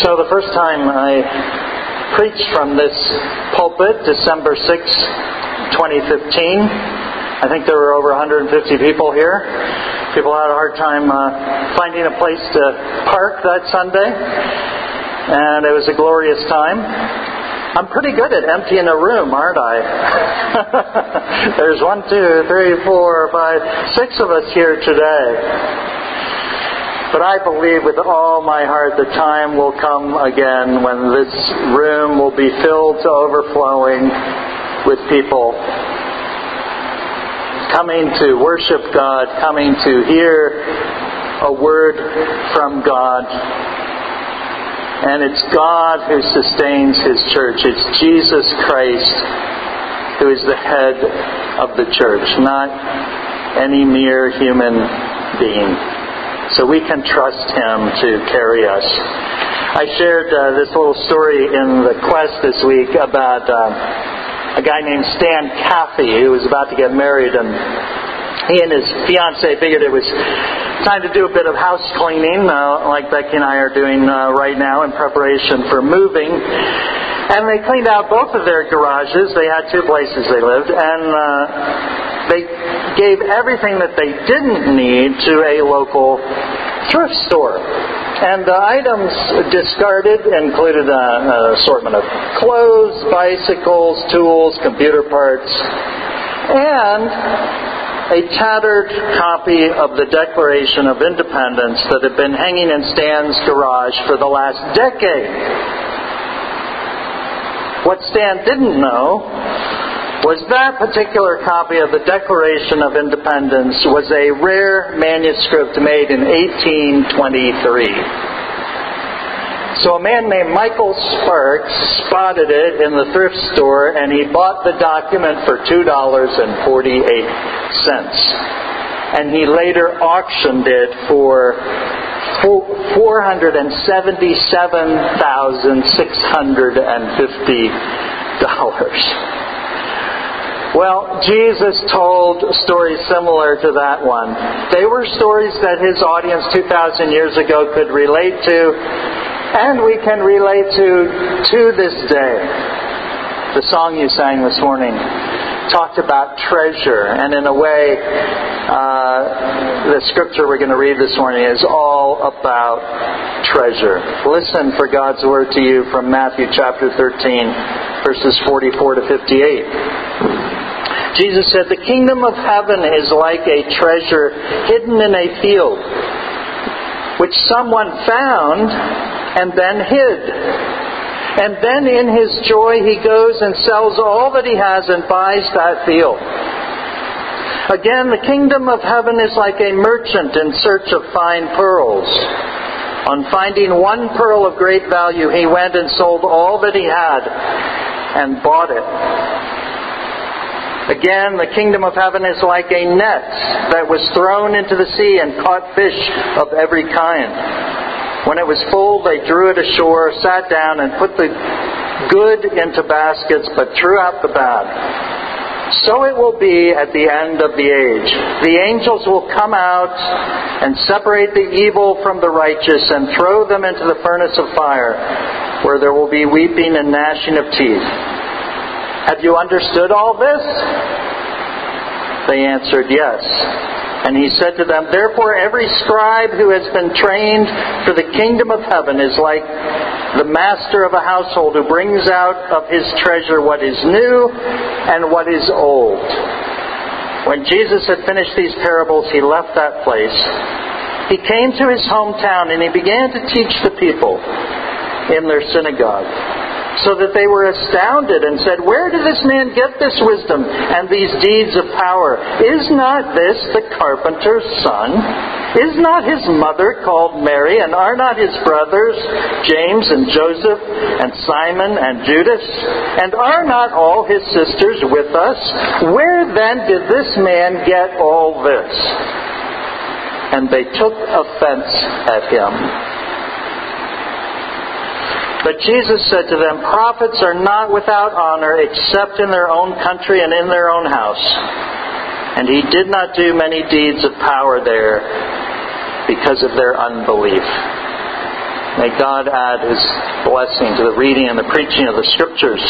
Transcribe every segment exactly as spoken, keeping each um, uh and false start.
So the first time I preached from this pulpit, December sixth, twenty fifteen, I think there were over one hundred fifty people here. People had a hard time uh, finding a place to park that Sunday, and it was a glorious time. I'm pretty good at emptying a room, aren't I? There's one, two, three, four, five, six of us here today. But I believe with all my heart the time will come again when this room will be filled to overflowing with people coming to worship God, coming to hear a word from God. And it's God who sustains His church. It's Jesus Christ who is the head of the church, not any mere human being. So we can trust Him to carry us. I shared uh, this little story in the Quest this week about uh, a guy named Stan Caffey who was about to get married, and he and his fiancée figured it was time to do a bit of house cleaning, uh, like Becky and I are doing uh, right now in preparation for moving. And they cleaned out both of their garages. They had two places they lived, and uh, they gave everything that they didn't need to a local thrift store. And the items discarded included an assortment of clothes, bicycles, tools, computer parts, and a tattered copy of the Declaration of Independence that had been hanging in Stan's garage for the last decade. What Stan didn't know was that particular copy of the Declaration of Independence was a rare manuscript made in eighteen twenty-three. So a man named Michael Sparks spotted it in the thrift store, and he bought the document for two dollars and forty-eight cents. And he later auctioned it for four hundred seventy-seven thousand six hundred fifty dollars. Well, Jesus told stories similar to that one. They were stories that His audience two thousand years ago could relate to, and we can relate to to this day. The song you sang this morning talked about treasure, and in a way, uh, the scripture we're going to read this morning is all about treasure. Listen for God's word to you from Matthew chapter thirteen, verses forty-four to fifty-eight. Jesus said, "The kingdom of heaven is like a treasure hidden in a field, which someone found and then hid. And then in his joy he goes and sells all that he has and buys that field. Again, the kingdom of heaven is like a merchant in search of fine pearls. On finding one pearl of great value, he went and sold all that he had and bought it. Again, the kingdom of heaven is like a net that was thrown into the sea and caught fish of every kind. When it was full, they drew it ashore, sat down, and put the good into baskets, but threw out the bad. So it will be at the end of the age. The angels will come out and separate the evil from the righteous and throw them into the furnace of fire, where there will be weeping and gnashing of teeth. Have you understood all this?" They answered, "Yes." And he said to them, "Therefore every scribe who has been trained for the kingdom of heaven is like the master of a household who brings out of his treasure what is new and what is old." When Jesus had finished these parables, he left that place. He came to his hometown and he began to teach the people in their synagogue, so that they were astounded and said, "Where did this man get this wisdom and these deeds of power? Is not this the carpenter's son? Is not his mother called Mary? And are not his brothers James and Joseph and Simon and Judas? And are not all his sisters with us? Where then did this man get all this?" And they took offense at him. But Jesus said to them, "Prophets are not without honor except in their own country and in their own house." And he did not do many deeds of power there because of their unbelief. May God add His blessing to the reading and the preaching of the Scriptures.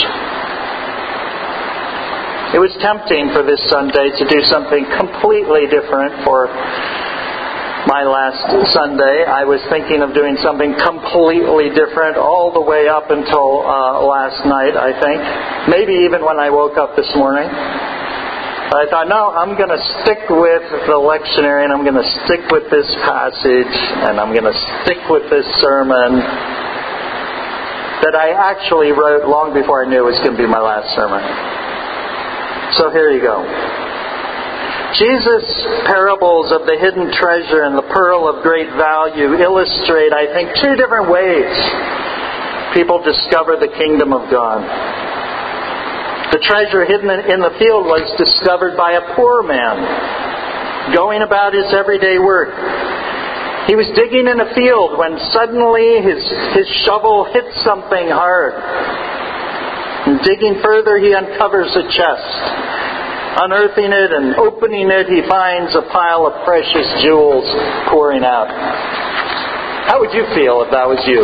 It was tempting for this Sunday to do something completely different for my last Sunday. I was thinking of doing something completely different all the way up until uh, last night, I think. Maybe even when I woke up this morning. But I thought, no, I'm going to stick with the lectionary, and I'm going to stick with this passage, and I'm going to stick with this sermon that I actually wrote long before I knew it was going to be my last sermon. So here you go. Jesus' parables of the hidden treasure and the pearl of great value illustrate, I think, two different ways people discover the kingdom of God. The treasure hidden in the field was discovered by a poor man going about his everyday work. He was digging in a field when suddenly his, his shovel hit something hard. And digging further, he uncovers a chest. Unearthing it and opening it, he finds a pile of precious jewels pouring out. How would you feel if that was you?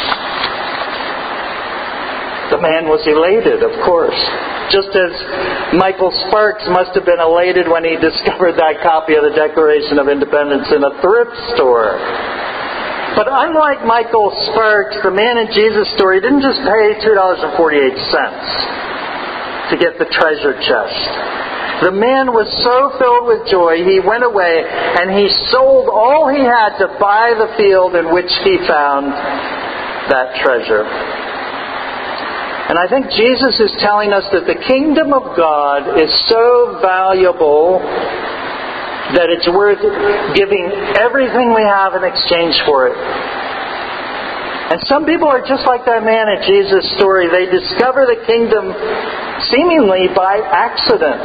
The man was elated, of course. Just as Michael Sparks must have been elated when he discovered that copy of the Declaration of Independence in a thrift store. But unlike Michael Sparks, the man in Jesus' story didn't just pay two dollars and forty-eight cents to get the treasure chest. The man was so filled with joy, he went away and he sold all he had to buy the field in which he found that treasure. And I think Jesus is telling us that the kingdom of God is so valuable that it's worth giving everything we have in exchange for it. And some people are just like that man in Jesus' story. They discover the kingdom seemingly by accident.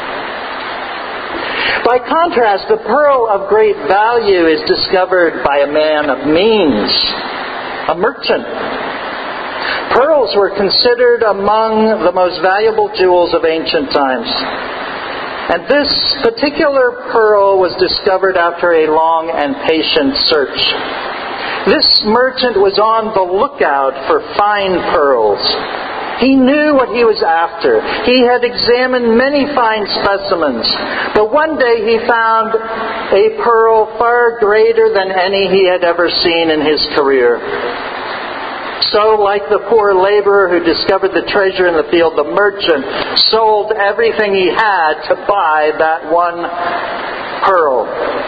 By contrast, the pearl of great value is discovered by a man of means, a merchant. Pearls were considered among the most valuable jewels of ancient times. And this particular pearl was discovered after a long and patient search. This merchant was on the lookout for fine pearls. He knew what he was after. He had examined many fine specimens. But one day he found a pearl far greater than any he had ever seen in his career. So, like the poor laborer who discovered the treasure in the field, the merchant sold everything he had to buy that one pearl.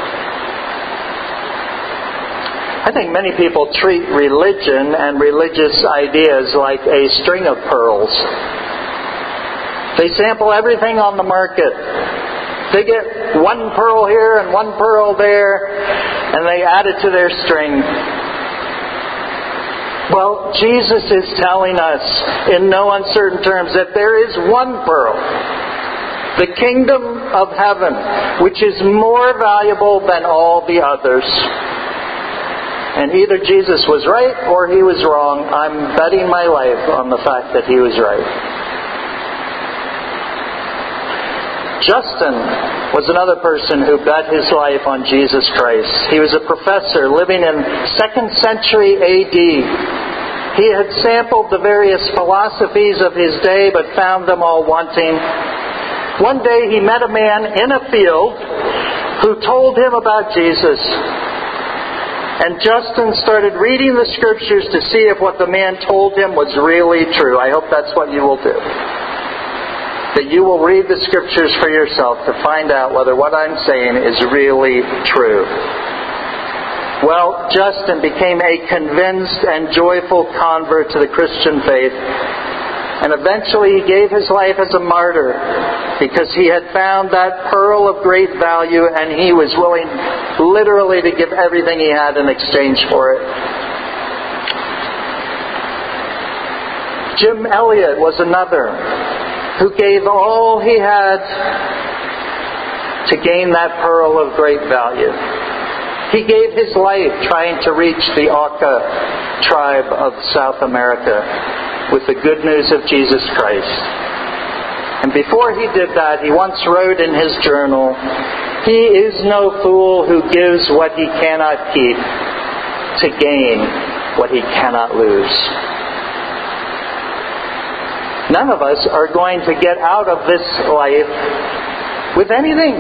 I think many people treat religion and religious ideas like a string of pearls. They sample everything on the market. They get one pearl here and one pearl there, and they add it to their string. Well, Jesus is telling us in no uncertain terms that there is one pearl, the kingdom of heaven, which is more valuable than all the others. And either Jesus was right or he was wrong. I'm betting my life on the fact that he was right. Justin was another person who bet his life on Jesus Christ. He was a professor living in second century A D. He had sampled the various philosophies of his day but found them all wanting. One day he met a man in a field who told him about Jesus. And Justin started reading the Scriptures to see if what the man told him was really true. I hope that's what you will do. That you will read the Scriptures for yourself to find out whether what I'm saying is really true. Well, Justin became a convinced and joyful convert to the Christian faith. And eventually he gave his life as a martyr because he had found that pearl of great value and he was willing literally to give everything he had in exchange for it. Jim Elliot was another who gave all he had to gain that pearl of great value. He gave his life trying to reach the Auca tribe of South America with the good news of Jesus Christ. And before he did that, he once wrote in his journal, "He is no fool who gives what he cannot keep to gain what he cannot lose. None of us are going to get out of this life with anything.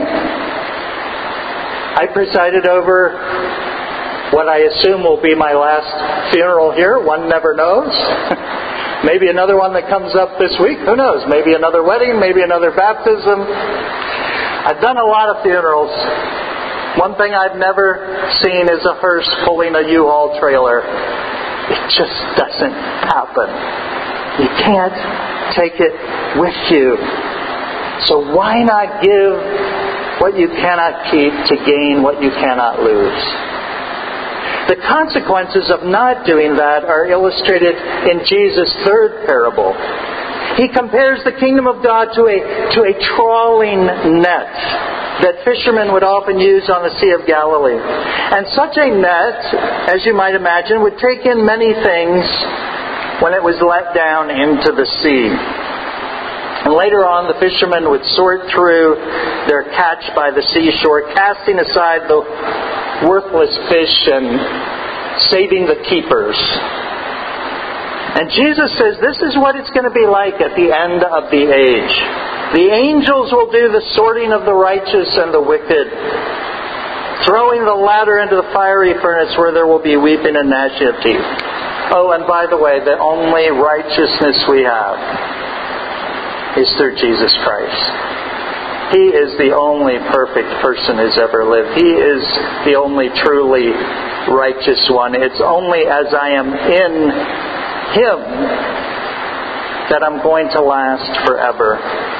I presided over what I assume will be my last funeral here. One never knows. Maybe another one that comes up this week. Who knows? Maybe another wedding. Maybe another baptism. I've done a lot of funerals. One thing I've never seen is a hearse pulling a U-Haul trailer. It just doesn't happen. You can't take it with you. So why not give what you cannot keep to gain what you cannot lose? The consequences of not doing that are illustrated in Jesus' third parable. He compares the kingdom of God to a, to a trawling net that fishermen would often use on the Sea of Galilee. And such a net, as you might imagine, would take in many things when it was let down into the sea. And later on, the fishermen would sort through their catch by the seashore, casting aside the worthless fish and saving the keepers. And Jesus says this is what it's going to be like at the end of the age. The angels will do the sorting of the righteous and the wicked, throwing the latter into the fiery furnace where there will be weeping and gnashing of teeth. Oh, and by the way, the only righteousness we have is through Jesus Christ. He is the only perfect person who's ever lived. He is the only truly righteous one. It's only as I am in Him that I'm going to last forever.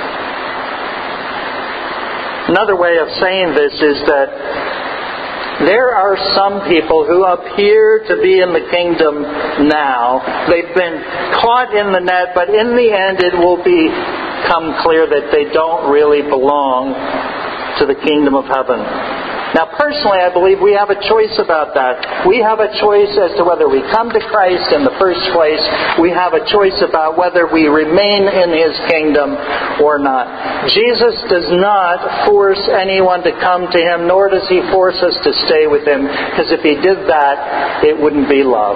Another way of saying this is that there are some people who appear to be in the kingdom now. They've been caught in the net, but in the end it will become clear that they don't really belong to the kingdom of heaven. Now, personally, I believe we have a choice about that. We have a choice as to whether we come to Christ in the first place. We have a choice about whether we remain in His kingdom or not. Jesus does not force anyone to come to Him, nor does He force us to stay with Him, because if He did that, it wouldn't be love.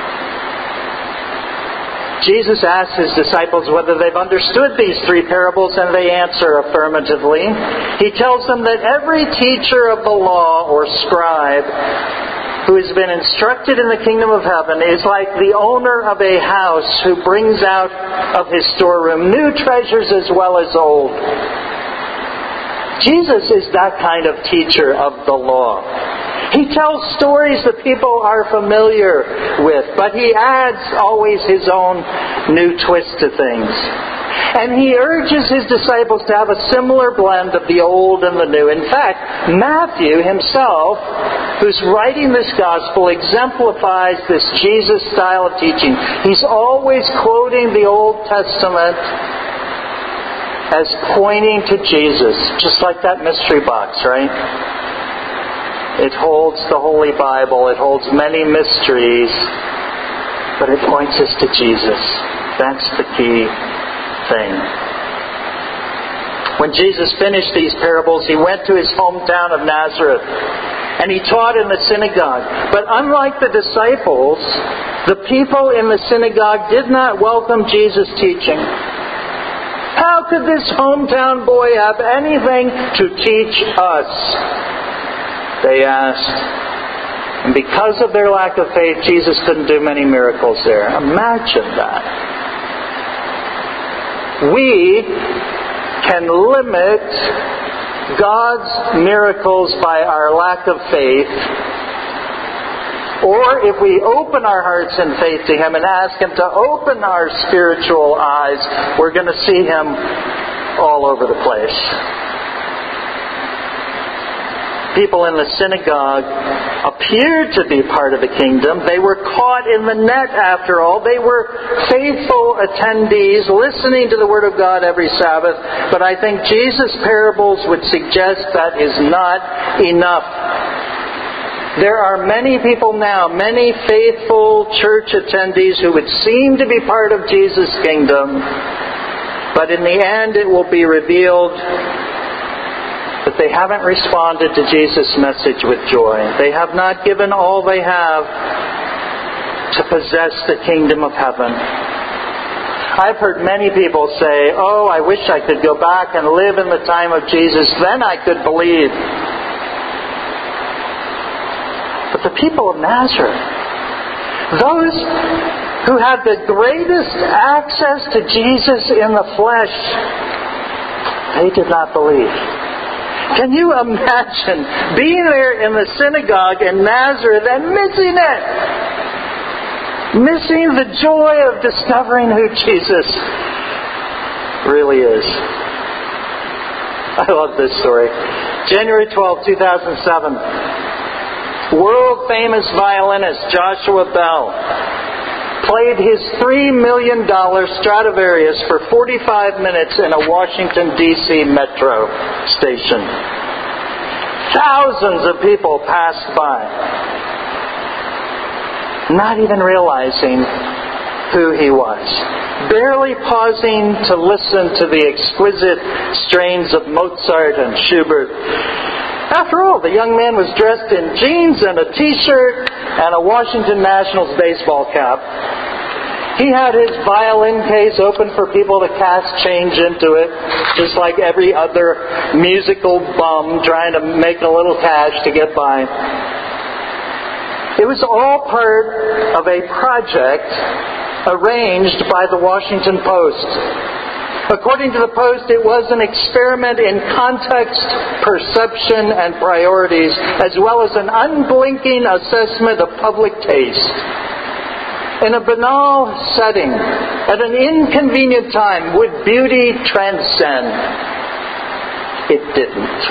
Jesus asks His disciples whether they've understood these three parables, and they answer affirmatively. He tells them that every teacher of the law or scribe who has been instructed in the kingdom of heaven is like the owner of a house who brings out of his storeroom new treasures as well as old. Jesus is that kind of teacher of the law. He tells stories that people are familiar with, but He adds always His own new twist to things. And He urges His disciples to have a similar blend of the old and the new. In fact, Matthew himself, who's writing this gospel, exemplifies this Jesus style of teaching. He's always quoting the Old Testament as pointing to Jesus, just like that mystery box, right? It holds the Holy Bible. It holds many mysteries, but it points us to Jesus. That's the key thing. When Jesus finished these parables, He went to His hometown of Nazareth, and He taught in the synagogue. But unlike the disciples, the people in the synagogue did not welcome Jesus' teaching. How could this hometown boy have anything to teach us? They asked. And because of their lack of faith, Jesus couldn't do many miracles there. Imagine that. We can limit God's miracles by our lack of faith. Or if we open our hearts in faith to Him and ask Him to open our spiritual eyes, we're going to see Him all over the place. People in the synagogue appeared to be part of the kingdom. They were caught in the net after all. They were faithful attendees listening to the Word of God every Sabbath. But I think Jesus' parables would suggest that is not enough. There are many people now, many faithful church attendees who would seem to be part of Jesus' kingdom. But in the end it will be revealed that they haven't responded to Jesus' message with joy. They have not given all they have to possess the kingdom of heaven. I've heard many people say, oh, I wish I could go back and live in the time of Jesus. Then I could believe. But the people of Nazareth, those who had the greatest access to Jesus in the flesh, they did not believe. Can you imagine being there in the synagogue in Nazareth and missing it? Missing the joy of discovering who Jesus really is. I love this story. January twelfth, two thousand seven. World-famous violinist Joshua Bell played his three million dollars Stradivarius for forty-five minutes in a Washington, D C metro station. Thousands of people passed by, not even realizing who he was, barely pausing to listen to the exquisite strains of Mozart and Schubert. After all, the young man was dressed in jeans and a t-shirt and a Washington Nationals baseball cap. He had his violin case open for people to cast change into it, just like every other musical bum trying to make a little cash to get by. It was all part of a project arranged by the Washington Post. According to the Post, it was an experiment in context, perception, and priorities, as well as an unblinking assessment of public taste. In a banal setting, at an inconvenient time, would beauty transcend? It didn't.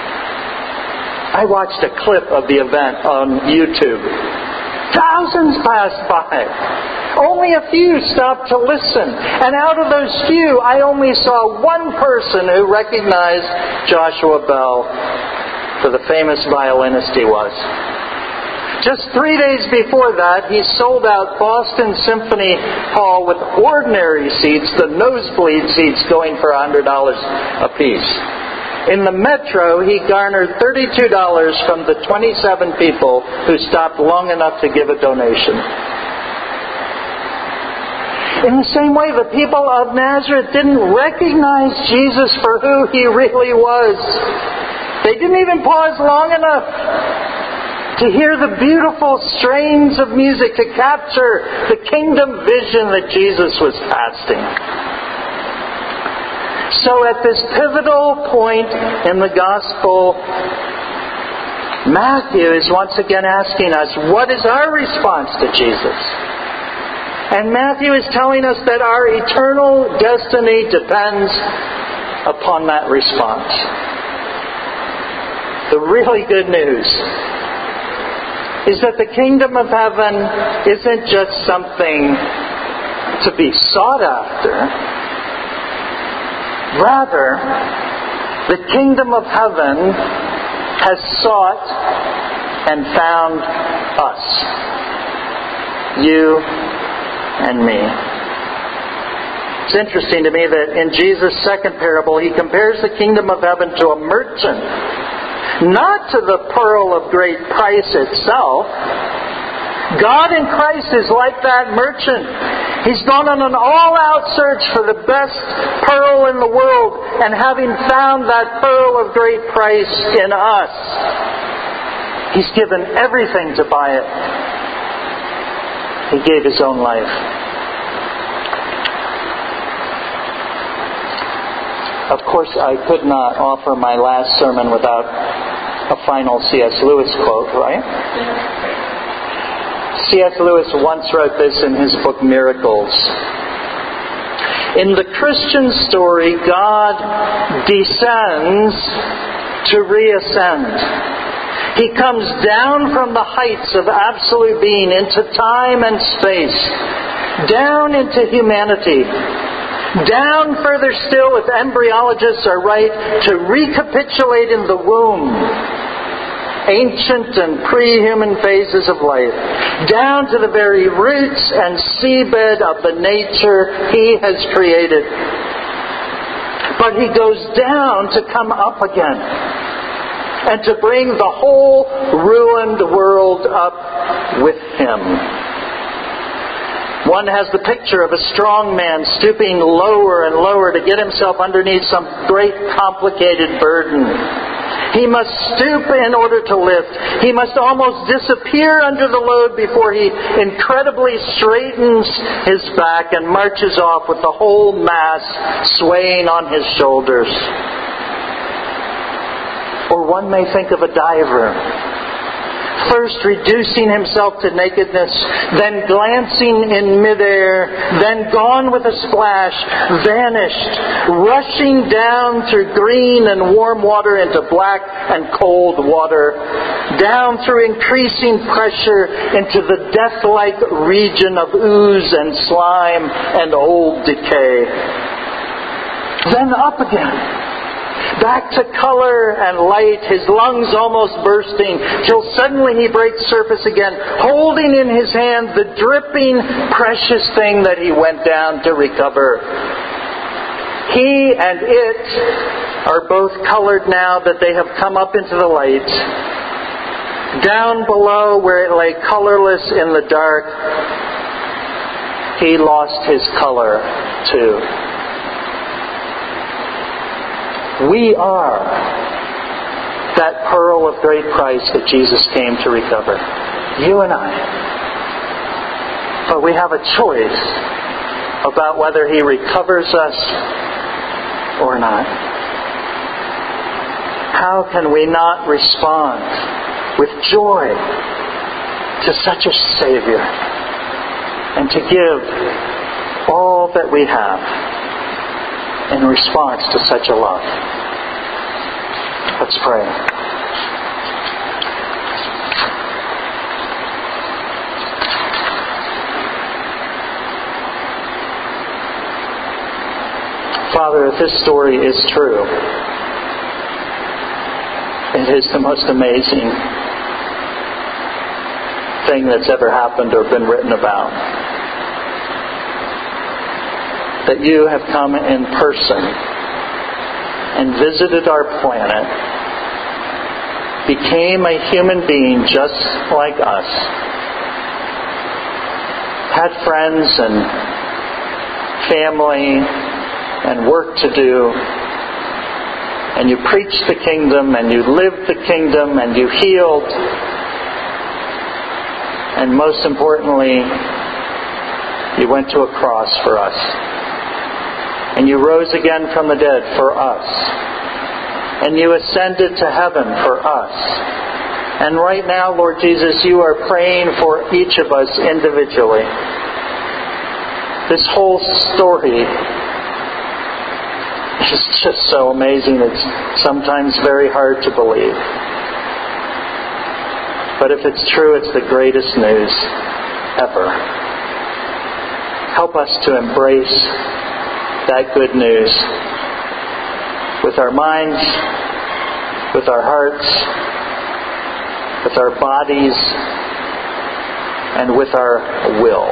I watched a clip of the event on YouTube. Thousands passed by. Only a few stopped to listen. And out of those few, I only saw one person who recognized Joshua Bell for the famous violinist he was. Just three days before that, he sold out Boston Symphony Hall with ordinary seats, the nosebleed seats going for one hundred dollars a piece. In the metro, he garnered thirty-two dollars from the twenty-seven people who stopped long enough to give a donation. In the same way, the people of Nazareth didn't recognize Jesus for who He really was. They didn't even pause long enough to hear the beautiful strains of music to capture the kingdom vision that Jesus was casting. So at this pivotal point in the Gospel, Matthew is once again asking us, what is our response to Jesus? And Matthew is telling us that our eternal destiny depends upon that response. The really good news is that the kingdom of heaven isn't just something to be sought after. Rather, the kingdom of heaven has sought and found us. You and me. It's interesting to me that in Jesus' second parable, He compares the kingdom of heaven to a merchant, not to the pearl of great price itself. God in Christ is like that merchant. He's gone on an all-out search for the best pearl in the world, and having found that pearl of great price in us, He's given everything to buy it. He gave His own life. Of course, I could not offer my last sermon without a final C S Lewis quote, right? C S Lewis once wrote this in his book Miracles. In the Christian story, God descends to reascend. He comes down from the heights of absolute being into time and space, down into humanity, down further still, if embryologists are right, to recapitulate in the womb ancient and pre-human phases of life, down to the very roots and seabed of the nature He has created. But He goes down to come up again, and to bring the whole ruined world up with Him. One has the picture of a strong man stooping lower and lower to get himself underneath some great complicated burden. He must stoop in order to lift. He must almost disappear under the load before he incredibly straightens his back and marches off with the whole mass swaying on his shoulders. Or one may think of a diver, first reducing himself to nakedness, then glancing in midair, then gone with a splash, vanished, rushing down through green and warm water into black and cold water, down through increasing pressure into the death-like region of ooze and slime and old decay. Then up again, back to color and light, his lungs almost bursting, till suddenly he breaks surface again, holding in his hand the dripping, precious thing that he went down to recover. He and it are both colored now that they have come up into the light. Down below, where it lay colorless in the dark, he lost his color too. We are that pearl of great price that Jesus came to recover. You and I. But we have a choice about whether He recovers us or not. How can we not respond with joy to such a Savior and to give all that we have in response to such a love? Let's pray. Father, if this story is true, it is the most amazing thing that's ever happened or been written about. That you have come in person and visited our planet, became a human being just like us, had friends and family and work to do, and you preached the kingdom and you lived the kingdom and you healed, and most importantly, you went to a cross for us. And you rose again from the dead for us. And you ascended to heaven for us. And right now, Lord Jesus, you are praying for each of us individually. This whole story is just so amazing. It's sometimes very hard to believe. But if it's true, it's the greatest news ever. Help us to embrace that good news with our minds, with our hearts, with our bodies, and with our will.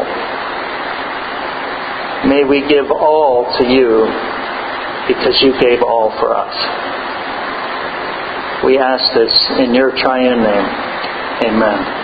May we give all to you because you gave all for us. We ask this in your triune name. Amen.